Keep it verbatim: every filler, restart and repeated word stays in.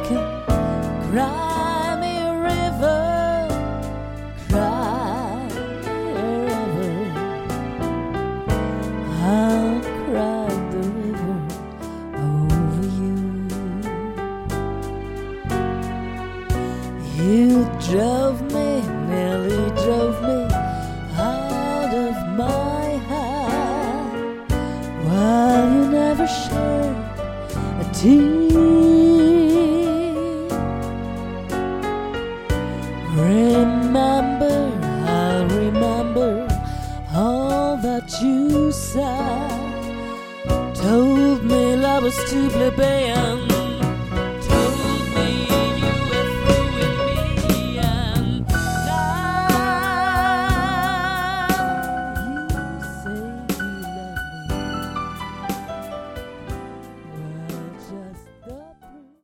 can cry me a river, cry me a river. I'll cry the river over you. You drove me, nearly drove me out of my heart, while you never shed a tear.